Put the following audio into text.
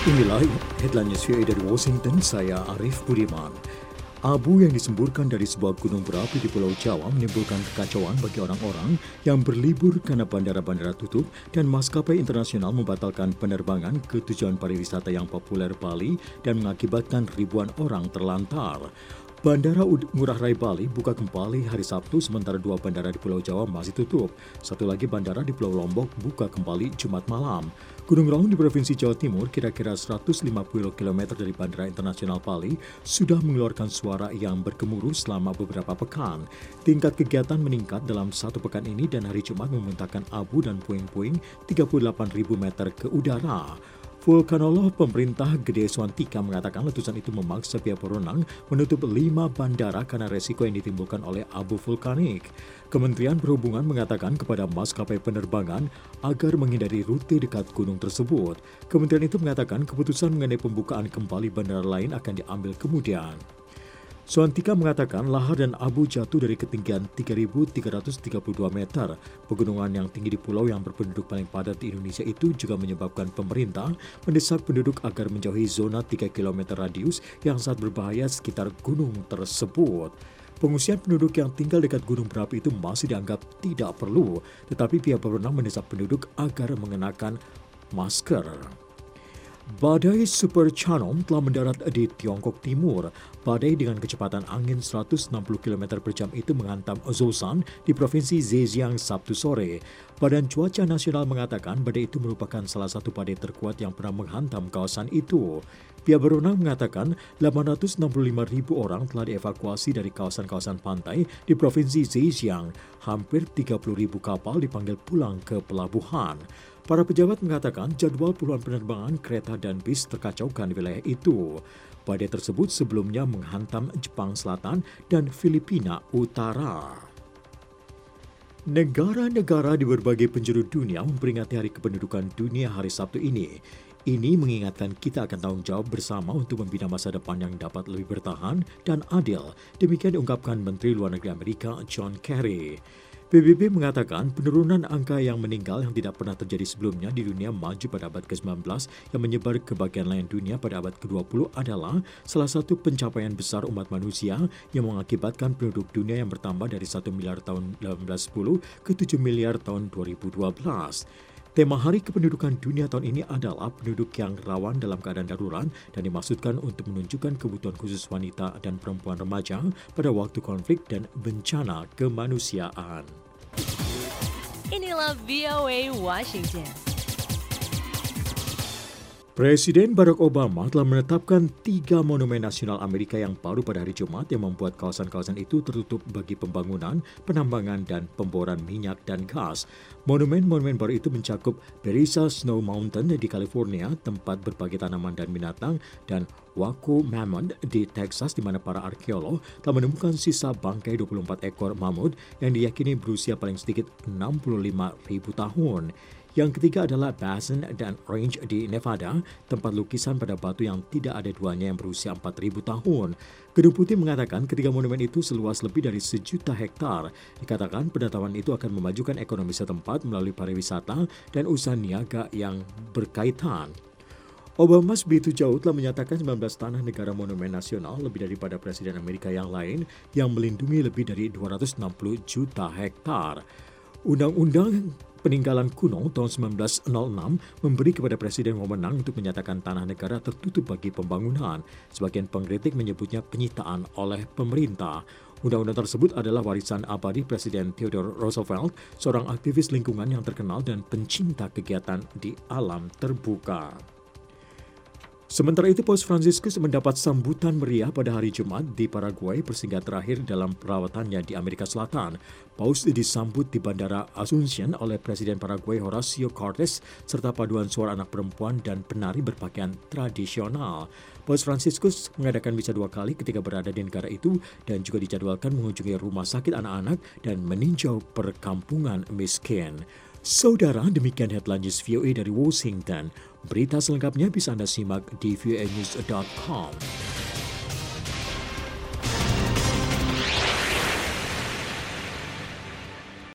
Inilah headline news VOA dari Washington, saya Arif Budiman. Abu yang disemburkan dari sebuah gunung berapi di Pulau Jawa menimbulkan kekacauan bagi orang-orang yang berlibur karena bandara-bandara tutup dan maskapai internasional membatalkan penerbangan ke tujuan pariwisata yang populer Bali dan mengakibatkan ribuan orang terlantar. Bandara Ngurah Rai Bali buka kembali hari Sabtu sementara dua bandara di Pulau Jawa masih tutup. Satu lagi bandara di Pulau Lombok buka kembali Jumat malam. Gunung Raung di Provinsi Jawa Timur, kira-kira 150 km dari Bandara Internasional Bali, sudah mengeluarkan suara yang bergemuruh selama beberapa pekan. Tingkat kegiatan meningkat dalam satu pekan ini dan hari Jumat memuntahkan abu dan puing-puing 38.000 meter ke udara. Vulkanolog pemerintah Gede Swantika mengatakan letusan itu memaksa pihak berwenang menutup 5 bandara karena resiko yang ditimbulkan oleh abu vulkanik. Kementerian Perhubungan mengatakan kepada maskapai penerbangan agar menghindari rute dekat gunung tersebut. Kementerian itu mengatakan keputusan mengenai pembukaan kembali bandara lain akan diambil kemudian. Swantika mengatakan lahar dan abu jatuh dari ketinggian 3.332 meter. Pegunungan yang tinggi di pulau yang berpenduduk paling padat di Indonesia itu juga menyebabkan pemerintah mendesak penduduk agar menjauhi zona 3 km radius yang sangat berbahaya sekitar gunung tersebut. Pengungsian penduduk yang tinggal dekat gunung berapi itu masih dianggap tidak perlu, tetapi pihak berwenang mendesak penduduk agar mengenakan masker. Badai Super Chanom telah mendarat di Tiongkok Timur. Badai dengan kecepatan angin 160 km per jam itu menghantam Zhoushan di Provinsi Zhejiang Sabtu sore. Badan Cuaca Nasional mengatakan badai itu merupakan salah satu badai terkuat yang pernah menghantam kawasan itu. Pihak berwenang mengatakan 865.000 orang telah dievakuasi dari kawasan-kawasan pantai di Provinsi Zhejiang. Hampir 30.000 kapal dipanggil pulang ke pelabuhan. Para pejabat mengatakan jadwal puluhan penerbangan kereta dan bis terkacaukan di wilayah itu. Badai tersebut sebelumnya menghantam Jepang Selatan dan Filipina Utara. Negara-negara di berbagai penjuru dunia memperingati Hari Kependudukan Dunia hari Sabtu ini. Ini mengingatkan kita akan tanggung jawab bersama untuk membina masa depan yang dapat lebih bertahan dan adil. Demikian diungkapkan Menteri Luar Negeri Amerika John Kerry. PBB mengatakan penurunan angka yang meninggal yang tidak pernah terjadi sebelumnya di dunia maju pada abad ke-19 yang menyebar ke bagian lain dunia pada abad ke-20 adalah salah satu pencapaian besar umat manusia yang mengakibatkan penduduk dunia yang bertambah dari 1 miliar tahun 1910 ke 7 miliar tahun 2012. Tema Hari Kependudukan Dunia tahun ini adalah penduduk yang rawan dalam keadaan darurat dan dimaksudkan untuk menunjukkan kebutuhan khusus wanita dan perempuan remaja pada waktu konflik dan bencana kemanusiaan. Inilah VOA Washington. Presiden Barack Obama telah menetapkan 3 monumen nasional Amerika yang baru pada hari Jumat yang membuat kawasan-kawasan itu tertutup bagi pembangunan, penambangan, dan pemboran minyak dan gas. Monumen-monumen baru itu mencakup Berryessa Snow Mountain di California, tempat berbagai tanaman dan binatang, dan Waco Mammoth di Texas, di mana para arkeolog telah menemukan sisa bangkai 24 ekor mamut yang diyakini berusia paling sedikit 65.000 tahun. Yang ketiga adalah Basin dan Range di Nevada, tempat lukisan pada batu yang tidak ada duanya yang berusia 4.000 tahun. Gedung Putih mengatakan ketiga monumen itu seluas lebih dari 1 juta hektar. Dikatakan pendataan itu akan memajukan ekonomi setempat melalui pariwisata dan usaha niaga yang berkaitan. Obama begitu jauh telah menyatakan 19 tanah negara monumen nasional lebih daripada presiden Amerika yang lain yang melindungi lebih dari 260 juta hektar. Undang-undang Peninggalan Kuno tahun 1906 memberi kepada presiden wewenang untuk menyatakan tanah negara tertutup bagi pembangunan. Sebagian pengkritik menyebutnya penyitaan oleh pemerintah. Undang-undang tersebut adalah warisan abadi Presiden Theodore Roosevelt, seorang aktivis lingkungan yang terkenal dan pencinta kegiatan di alam terbuka. Sementara itu, Paus Fransiskus mendapat sambutan meriah pada hari Jumat di Paraguay persinggahan terakhir dalam perawatannya di Amerika Selatan. Paus disambut di Bandara Asunción oleh Presiden Paraguay Horacio Cartes serta paduan suara anak perempuan dan penari berpakaian tradisional. Paus Fransiskus mengadakan misa 2 kali ketika berada di negara itu dan juga dijadwalkan mengunjungi rumah sakit anak-anak dan meninjau perkampungan miskin. Saudara, demikian headline news VOA dari Washington. Berita selengkapnya bisa Anda simak di voanews.com.